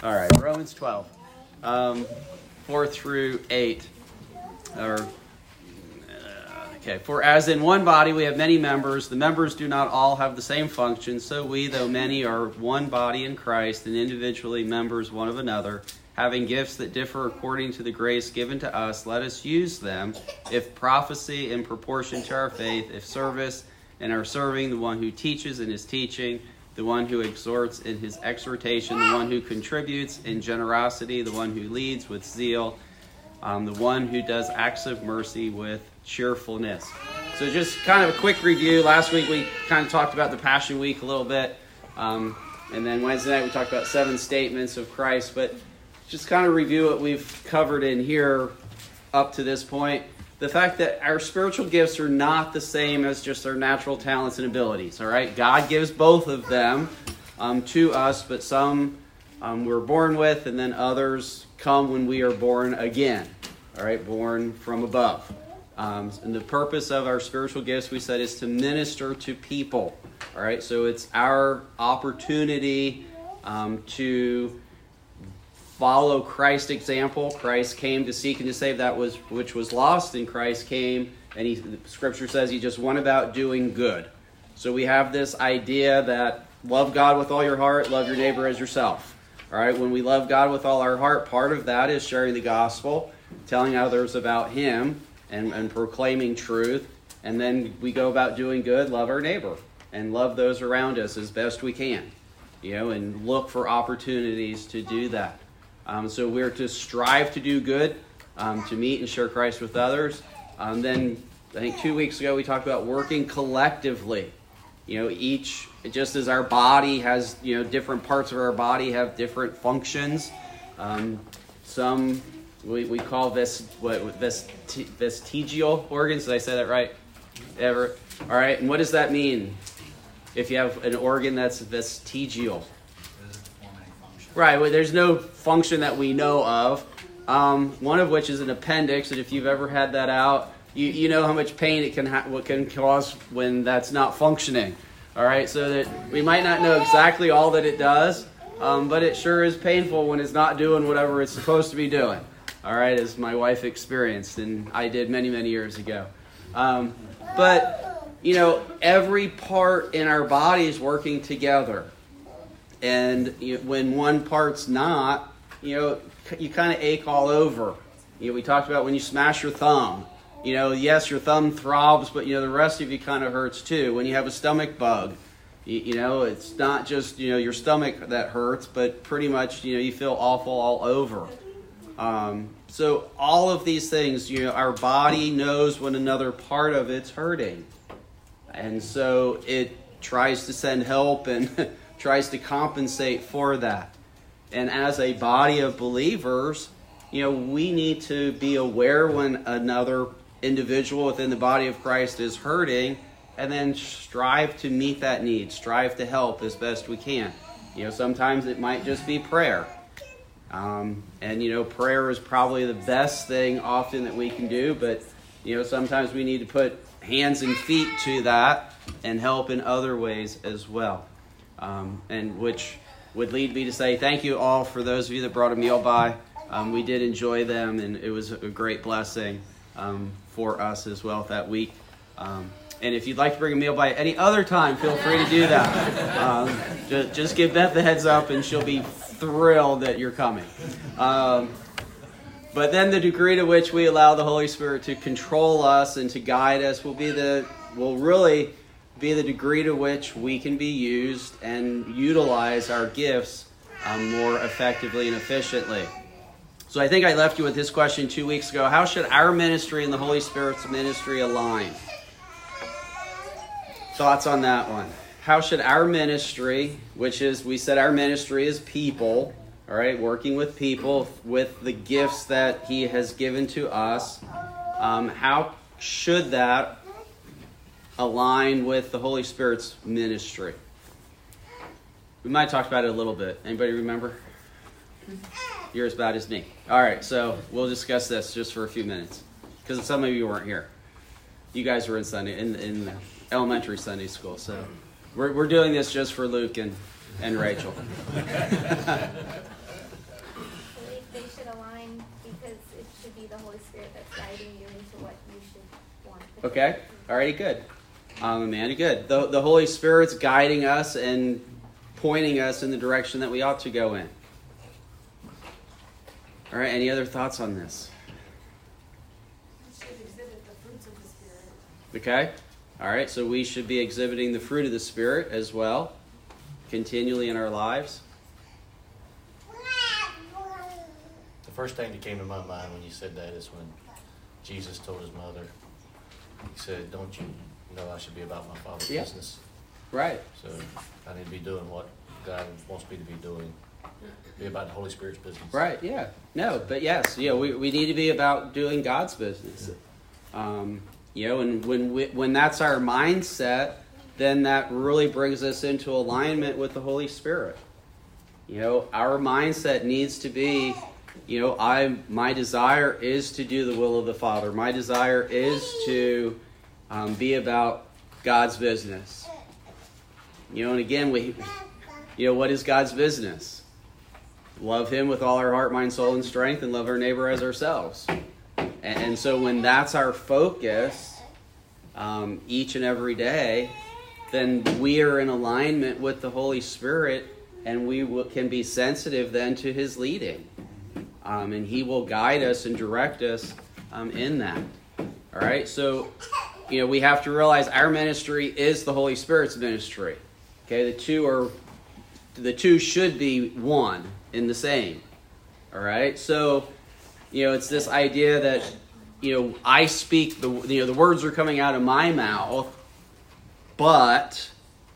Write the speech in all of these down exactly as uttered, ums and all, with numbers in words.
All right, Romans twelve, um, four through eight. Or, uh, okay, for as in one body we have many members, the members do not all have the same function, so we, though many, are one body in Christ, and individually members one of another. Having gifts that differ according to the grace given to us, let us use them. If prophecy, in proportion to our faith. If service, in our serving. The one who teaches in his teaching. The one who exhorts in his exhortation. The one who contributes in generosity. The one who leads with zeal. Um, the one who does acts of mercy with cheerfulness. So just kind of a quick review. Last week we kind of talked about the Passion Week a little bit. Um, and then Wednesday night we talked about seven statements of Christ. But just kind of review what we've covered in here up to this point. The fact that our spiritual gifts are not the same as just our natural talents and abilities. All right, God gives both of them um, to us, but some um, we're born with, and then others come when we are born again. All right, born from above. Um, and the purpose of our spiritual gifts, we said, is to minister to people. All right, so it's our opportunity um, to follow Christ's example. Christ came to seek and to save that was which was lost, and Christ came, and he, the Scripture says he just went about doing good. So we have this idea that love God with all your heart, love your neighbor as yourself. All right, when we love God with all our heart, part of that is sharing the gospel, telling others about him, and, and proclaiming truth. And then we go about doing good, love our neighbor, and love those around us as best we can, you know, and look for opportunities to do that. Um, so we're to strive to do good, um, to meet and share Christ with others. Um, then I think two weeks ago we talked about working collectively. You know, each, just as our body has, you know, different parts of our body have different functions. Um, some we, we call this what vest, vestigial organs. Did I say that right? Ever? All right. And what does that mean? If you have an organ that's vestigial. Right, well, there's no function that we know of, um, one of which is an appendix, and if you've ever had that out, you, you know how much pain it can ha- what can cause when that's not functioning. All right, so that we might not know exactly all that it does, um, but it sure is painful when it's not doing whatever it's supposed to be doing. All right, as my wife experienced, and I did many, many years ago. Um, but, you know, every part in our body is working together. And you know, when one part's not, you know, you kind of ache all over. You know, we talked about when you smash your thumb. You know, yes, your thumb throbs, but, you know, the rest of you kind of hurts too. When you have a stomach bug, you, you know, it's not just, you know, your stomach that hurts, but pretty much, you know, you feel awful all over. Um, so all of these things, you know, our body knows when another part of it's hurting. And so it tries to send help and tries to compensate for that. And as a body of believers, you know, we need to be aware when another individual within the body of Christ is hurting, and then strive to meet that need, strive to help as best we can. You know, sometimes it might just be prayer. Um, and, you know, prayer is probably the best thing often that we can do, but, you know, sometimes we need to put hands and feet to that and help in other ways as well. Um, and which would lead me to say thank you all for those of you that brought a meal by. Um, we did enjoy them, and it was a great blessing um, for us as well that week. Um, and if you'd like to bring a meal by any other time, feel free to do that. Um, just, just give Beth the heads up, and she'll be thrilled that you're coming. Um, but then the degree to which we allow the Holy Spirit to control us and to guide us will be the will really. be the degree to which we can be used and utilize our gifts um, more effectively and efficiently. So I think I left you with this question two weeks ago. How should our ministry and the Holy Spirit's ministry align? Thoughts on that one? How should our ministry, which is, we said our ministry is people, all right, working with people with the gifts that he has given to us, um, how should that align with the Holy Spirit's ministry? We might talk about it a little bit. Anybody remember? You're as bad as me. All right, so we'll discuss this just for a few minutes, because some of you weren't here. You guys were in Sunday in, in elementary Sunday school, so we're we're doing this just for Luke and and Rachel. Holy Spirit that's guiding you into what you should want to Okay. All righty, good. Um, Amanda, good. The, the Holy Spirit's guiding us and pointing us in the direction that we ought to go in. All right, any other thoughts on this? We should exhibit the fruits of the Spirit. Okay. All right, so we should be exhibiting the fruit of the Spirit as well, continually in our lives. The first thing that came to my mind when you said that is when Jesus told his mother, he said, don't you know I should be about my Father's Yeah. business? Right. So I need to be doing what God wants me to be doing. Be about the Holy Spirit's business. Right, yeah. No, but yes, you know, we, we need to be about doing God's business. Um, you know, and when we, when that's our mindset, then that really brings us into alignment with the Holy Spirit. You know, our mindset needs to be, you know, I my desire is to do the will of the Father. My desire is to um, be about God's business. You know, and again, we, you know, what is God's business? Love Him with all our heart, mind, soul, and strength, and love our neighbor as ourselves. And, and so when that's our focus, um, each and every day, then we are in alignment with the Holy Spirit, and we will, can be sensitive then to His leading. Um, and He will guide us and direct us um, in that. All right? So, you know, we have to realize our ministry is the Holy Spirit's ministry. Okay? The two are, the two should be one in the same. All right? So, you know, it's this idea that, you know, I speak, the you know, the words are coming out of my mouth, but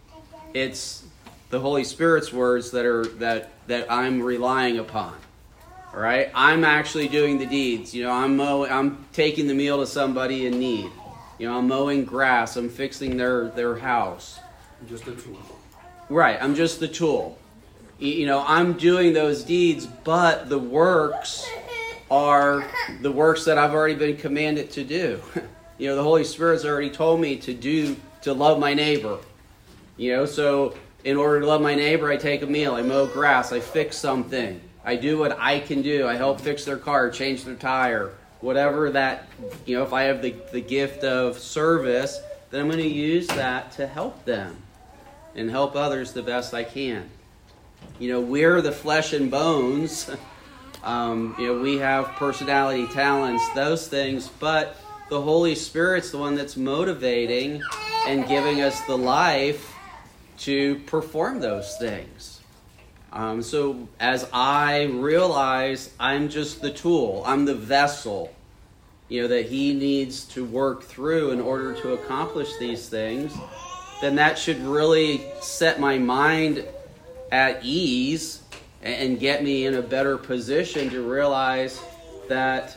it's the Holy Spirit's words that are that that I'm relying upon. All right, I'm actually doing the deeds. You know, I'm mowing, I'm taking the meal to somebody in need. You know, I'm mowing grass. I'm fixing their their house. Just a tool. Right, I'm just the tool. You, you know, I'm doing those deeds, but the works are the works that I've already been commanded to do. You know, the Holy Spirit's already told me to do to love my neighbor. You know, so in order to love my neighbor, I take a meal, I mow grass, I fix something. I do what I can do. I help fix their car, change their tire, whatever that, you know, if I have the, the gift of service, then I'm going to use that to help them and help others the best I can. You know, we're the flesh and bones. Um, you know, we have personality, talents, those things, but the Holy Spirit's the one that's motivating and giving us the life to perform those things. Um, so as I realize I'm just the tool, I'm the vessel, you know, that He needs to work through in order to accomplish these things, then that should really set my mind at ease and get me in a better position to realize that,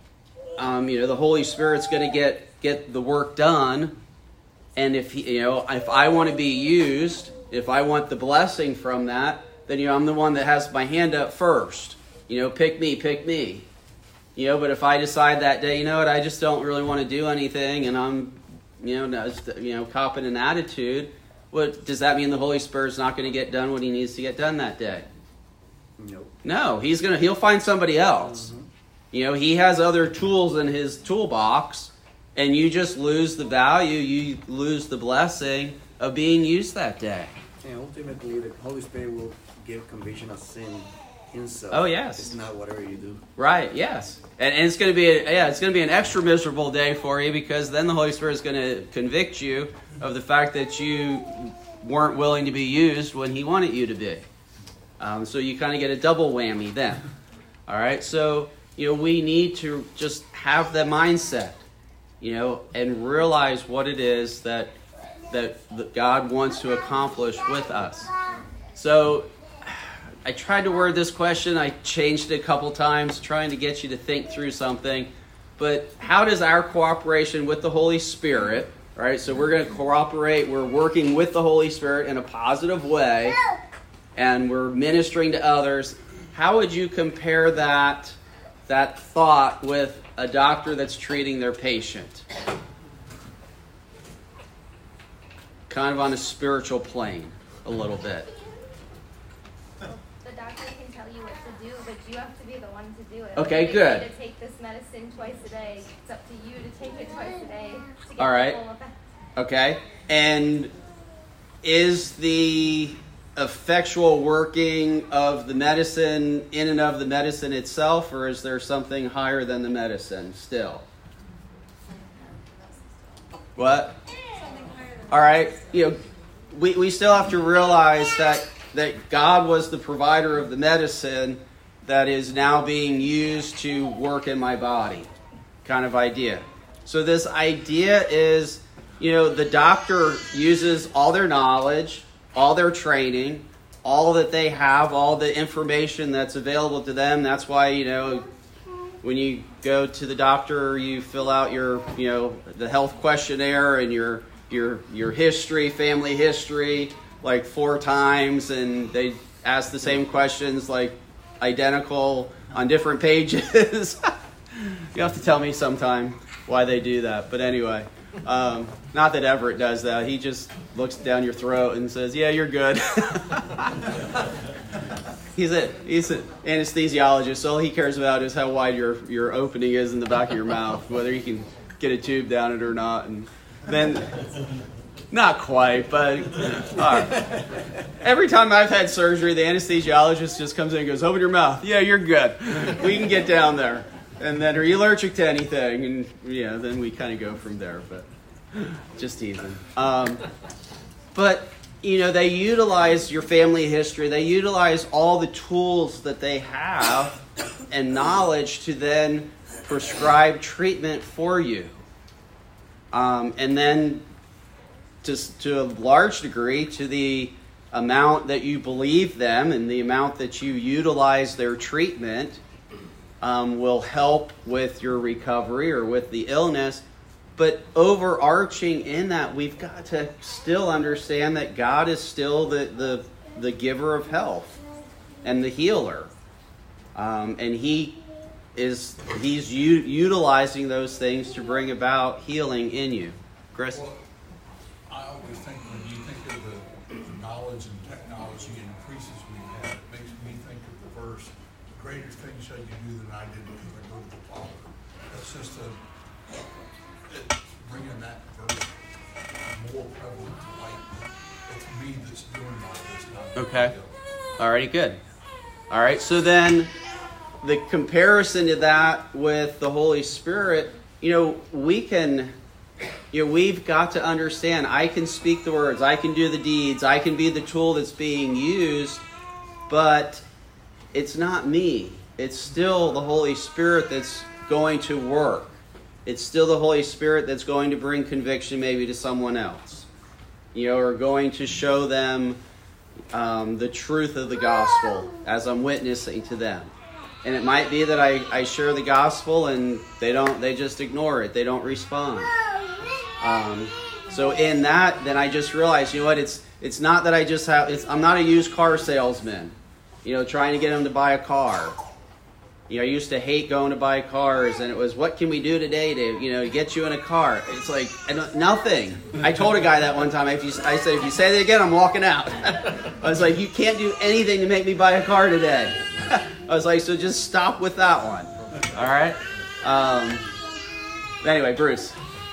um, you know, the Holy Spirit's going to get get the work done. And if he, you know, if I want to be used, if I want the blessing from that, then, you know, I'm the one that has my hand up first. You know, pick me, pick me. You know, but if I decide that day, you know what, I just don't really want to do anything, and I'm, you know, just, you know, copping an attitude, what does that mean? The Holy Spirit's not going to get done what He needs to get done that day? Nope. No, He's gonna. He'll find somebody else. Mm-hmm. You know, He has other tools in His toolbox, and you just lose the value, you lose the blessing of being used that day. And ultimately, the Holy Spirit will give conviction of sin Himself. Oh yes, it's not whatever you do. Right. Yes, and, and it's going to be a, yeah, it's going to be an extra miserable day for you, because then the Holy Spirit is going to convict you of the fact that you weren't willing to be used when He wanted you to be. Um, so you kind of get a double whammy then. All right. So, you know, we need to just have the mindset, you know, and realize what it is that that, that God wants to accomplish with us. So I tried to word this question. I changed it a couple times, trying to get you to think through something. But how does our cooperation with the Holy Spirit, right? So we're going to cooperate. We're working with the Holy Spirit in a positive way, and we're ministering to others. How would you compare that that thought with a doctor that's treating their patient? Kind of on a spiritual plane, a little bit. The doctor can tell you what to do, but you have to be the one to do it. Okay, They good. say to take this medicine twice a day. It's up to you to take it twice a day to get All right. the full effect. Okay. And is the effectual working of the medicine in and of the medicine itself, or is there something higher than the medicine still? What? Something higher than All right. You know, we, we still have to realize that, that God was the provider of the medicine that is now being used to work in my body, kind of idea. So this idea is, you know, the doctor uses all their knowledge, all their training, all that they have, all the information that's available to them. That's why, you know, when you go to the doctor, you fill out your, you know, the health questionnaire and your your your history, family history, like four times, and they ask the same questions, like identical on different pages. You have to tell me sometime why they do that. But anyway, um, not that Everett does that. He just looks down your throat and says, "Yeah, you're good." He's a he's an anesthesiologist, so all he cares about is how wide your, your opening is in the back of your mouth, whether you can get a tube down it or not. And then, not quite, but uh, every time I've had surgery, the anesthesiologist just comes in and goes, "Open your mouth." "Yeah, you're good. We can get down there." And then, "Are you allergic to anything?" And yeah, then we kind of go from there. But just teasing. Um, but. You know, they utilize your family history. They utilize all the tools that they have and knowledge to then prescribe treatment for you. Um, and then, just to a large degree, to the amount that you believe them and the amount that you utilize their treatment um, will help with your recovery or with the illness. But overarching in that, we've got to still understand that God is still the, the, the giver of health and the healer. Um, and he is he's u- utilizing those things to bring about healing in you. Chris? Well, I always think when you think of the, the knowledge and technology and increases we have, it makes me think of the verse, "Greater things shall you do than I did because I go to the Father." That's just a... It's bringing that verse more prevalent to light. It's me that's doing all this, not Okay. anybody else. Alrighty, good. All right, so then the comparison to that with the Holy Spirit, you know, we can, you know, we've got to understand, I can speak the words, I can do the deeds, I can be the tool that's being used, but it's not me. It's still the Holy Spirit that's going to work. It's still the Holy Spirit that's going to bring conviction maybe to someone else, you know, or going to show them um, the truth of the gospel as I'm witnessing to them. And it might be that I, I share the gospel and they don't, they just ignore it. They don't respond. Um, so in that, then I just realize, you know what, it's it's not that I just have, it's, I'm not a used car salesman, you know, trying to get them to buy a car. You know, I used to hate going to buy cars, and it was, what can we do today to, you know, get you in a car? It's like, I don't, nothing. I told a guy that one time, if you, I said, if you say that again, I'm walking out. I was like, you can't do anything to make me buy a car today. I was like, so just stop with that one. All right? Um, anyway, Bruce.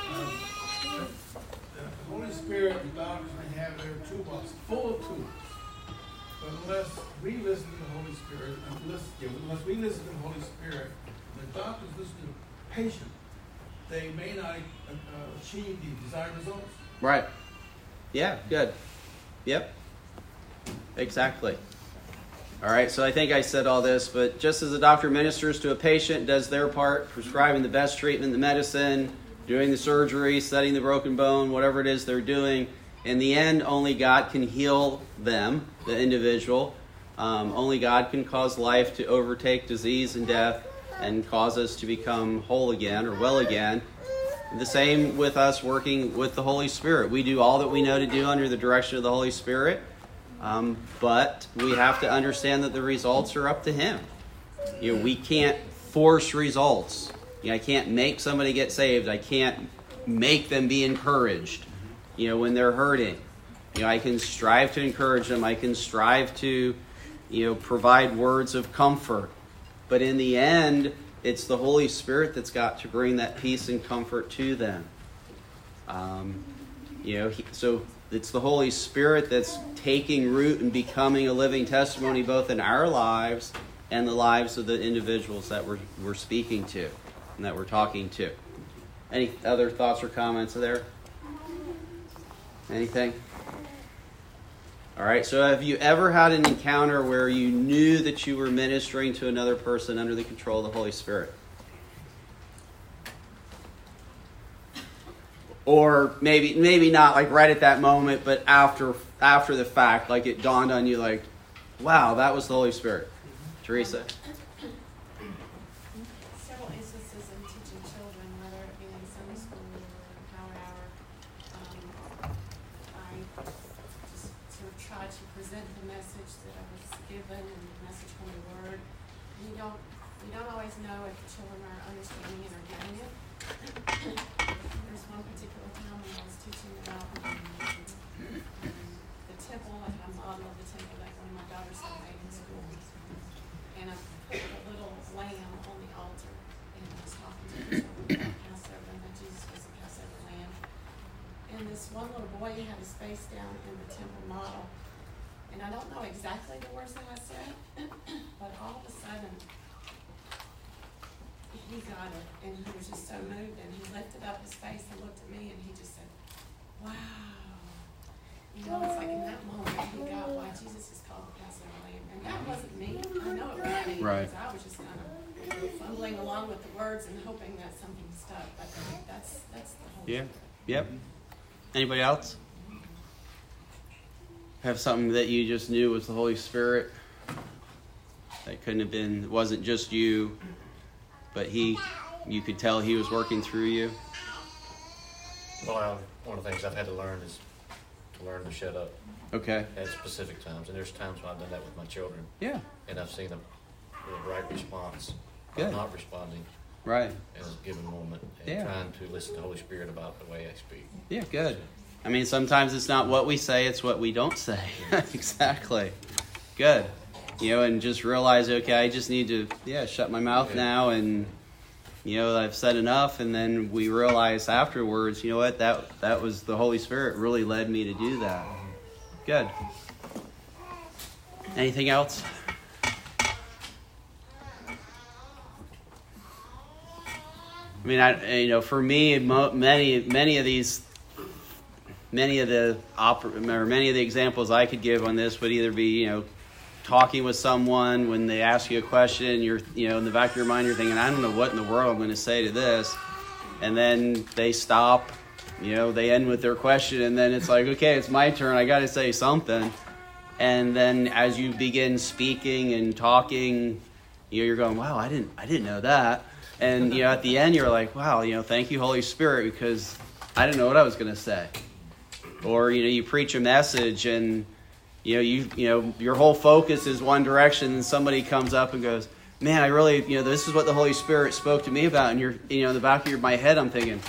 The Holy Spirit, the doctors may have their toolbox full of tools. But unless we listen to the Holy Spirit, unless, yeah, unless we listen to the Holy Spirit, the doctors listen to the patient, they may not uh, achieve the desired results. Right. Yeah, good. Yep. Exactly. All right, so I think I said all this, but just as a doctor ministers to a patient, does their part, prescribing the best treatment, the medicine, doing the surgery, setting the broken bone, whatever it is they're doing, in the end, only God can heal them, the individual. Um, only God can cause life to overtake disease and death and cause us to become whole again or well again. The same with us working with the Holy Spirit. We do all that we know to do under the direction of the Holy Spirit, um, but we have to understand that the results are up to Him. You know, we can't force results. You know, I can't make somebody get saved. I can't make them be encouraged, you know, when they're hurting. You know, I can strive to encourage them. I can strive to, you know, provide words of comfort. But in the end, it's the Holy Spirit that's got to bring that peace and comfort to them. Um, you know, he, so it's the Holy Spirit that's taking root and becoming a living testimony both in our lives and the lives of the individuals that we're, we're speaking to and that we're talking to. Any other thoughts or comments there? Anything? All right, so have you ever had an encounter where you knew that you were ministering to another person under the control of the Holy Spirit? Or maybe maybe not like right at that moment, but after after the fact, like it dawned on you like, wow, that was the Holy Spirit. Teresa? Several instances in teaching children, whether it be in Sunday school or power hour, um, I just sort of try to present the message that I was given and the message from the Word. And you don't you don't always know if the children are understanding it or getting it. There's one particular time when I was teaching about um, the temple, like a model of the temple that one of my daughters had made in school. And I put a little lamb on the altar, and I was talking to the children about Passover, and that Jesus was the Passover lamb. And this one little boy, he had his face down in the temple model. And I don't know exactly the words that I said, but all of a sudden, he got it, and he was just so moved, and he lifted up his face and looked at me, and he just said, wow. You know, it's like in that moment, he got why Jesus is called the Passover Lamb. And that wasn't me. I know it wasn't me, Right. because I was just kind of fumbling along with the words and hoping that something stuck. But that's, that's the whole Yeah. truth. Yep. Anybody else? Have something that you just knew was the Holy Spirit? That couldn't have been, it wasn't just you, but he, you could tell he was working through you? Well, I, one of the things I've had to learn is to learn to shut up Okay. at specific times. And there's times when I've done that with my children, Yeah. and I've seen a, the right response, Good. of not responding Right. in a given moment, and Yeah. trying to listen to the Holy Spirit about the way I speak. Yeah, good. I mean, sometimes it's not what we say, it's what we don't say. Exactly. Good. You know, and just realize, okay, I just need to, yeah, shut my mouth Yeah. now, and, you know, I've said enough, and then we realize afterwards, you know what, that that was the Holy Spirit really led me to do that. Good. Anything else? I mean, I you know, for me, mo- many many of these, many of the oper- or many of the examples I could give on this would either be, you know, talking with someone when they ask you a question, you're, you know, in the back of your mind, you're thinking, I don't know what in the world I'm going to say to this, and then they stop, you know, they end with their question, and then it's like, okay, it's my turn, I got to say something, and then as you begin speaking and talking, you know, you're going, wow, I didn't, I didn't know that. And, you know, at the end, you're like, wow, you know, thank you, Holy Spirit, because I didn't know what I was going to say. Or, you know, you preach a message and, you know, you you know, your whole focus is one direction, and somebody comes up and goes, man, I really, you know, this is what the Holy Spirit spoke to me about. And you're, you know, in the back of your, my head, I'm thinking,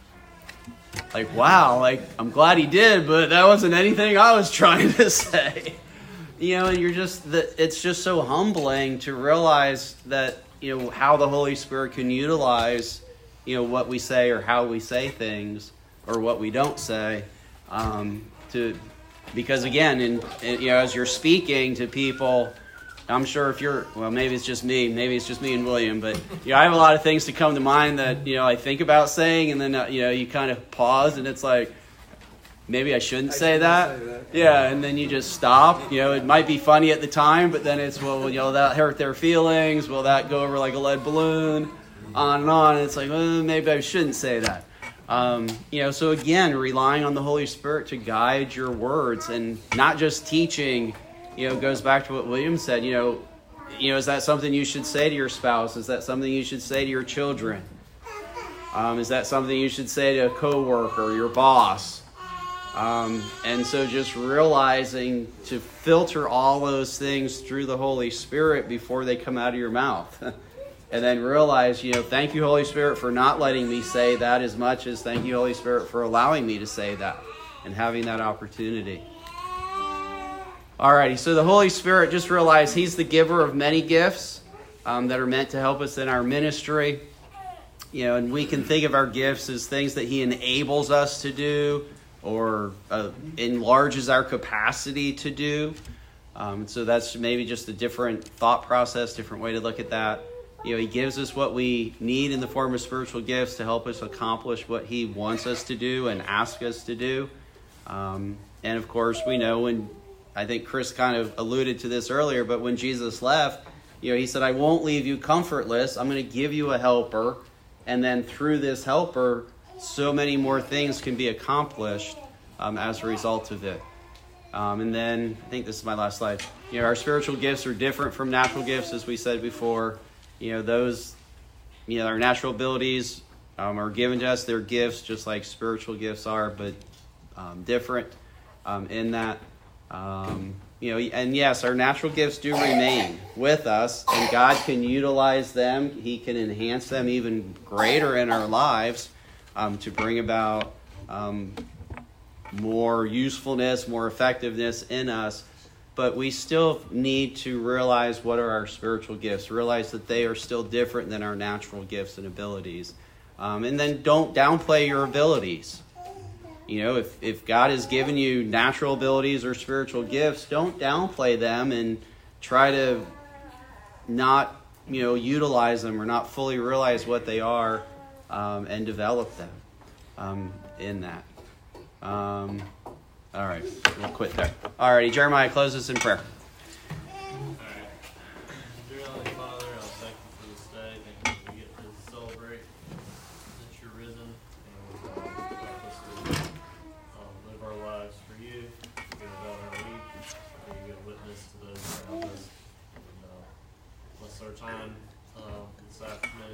like, wow, like, I'm glad he did, but that wasn't anything I was trying to say. You know, and you're just, the, it's just so humbling to realize that, you know, how the Holy Spirit can utilize, you know, what we say or how we say things or what we don't say, um, to, because again, in, in, you know, as you're speaking to people, I'm sure if you're, well, maybe it's just me, maybe it's just me and William, but, you know, I have a lot of things to come to mind that, you know, I think about saying, and then, uh, you know, you kind of pause and it's like, maybe I shouldn't I say shouldn't that. say that. Yeah, and then you just stop. You know, it might be funny at the time, but then it's, well, you know, that hurt their feelings. Will that go over like a lead balloon? On and on. And it's like, well, maybe I shouldn't say that. Um, you know, so again, relying on the Holy Spirit to guide your words and not just teaching, you know, goes back to what William said. You know, you know, is that something you should say to your spouse? Is that something you should say to your children? Um, is that something you should say to a coworker or your boss? Um, and so just realizing to filter all those things through the Holy Spirit before they come out of your mouth. And then realize, you know, thank you, Holy Spirit, for not letting me say that as much as thank you, Holy Spirit, for allowing me to say that and having that opportunity. Alrighty, so the Holy Spirit, just realize He's the giver of many gifts um, that are meant to help us in our ministry. You know, and we can think of our gifts as things that He enables us to do or uh, enlarges our capacity to do. Um, so that's maybe just a different thought process, different way to look at that. You know, He gives us what we need in the form of spiritual gifts to help us accomplish what He wants us to do and ask us to do. Um, and of course, we know when, I think Chris kind of alluded to this earlier, but when Jesus left, you know, He said, I won't leave you comfortless. I'm going to give you a helper. And then through this helper, so many more things can be accomplished um, as a result of it. Um, and then, I think this is my last slide. You know, our spiritual gifts are different from natural gifts, as we said before. You know, those, you know, our natural abilities um, are given to us. They're gifts, just like spiritual gifts are, but um, different um, in that. Um, you know, and yes, our natural gifts do remain with us, and God can utilize them. He can enhance them even greater in our lives um, to bring about um, more usefulness, more effectiveness in us. But we still need to realize what are our spiritual gifts, realize that they are still different than our natural gifts and abilities. Um, and then don't downplay your abilities. You know, if, if God has given you natural abilities or spiritual gifts, don't downplay them and try to not, you know, utilize them or not fully realize what they are um, and develop them um, in that. Um, all right, we'll quit there. All righty, Jeremiah, close us in prayer. Dear Heavenly Father, I thank you for this day. Thank you that we get to celebrate that you're risen and um, help us to um, live our lives for you, get about our week, be a good witness to those around us. And uh, bless our time uh, this afternoon.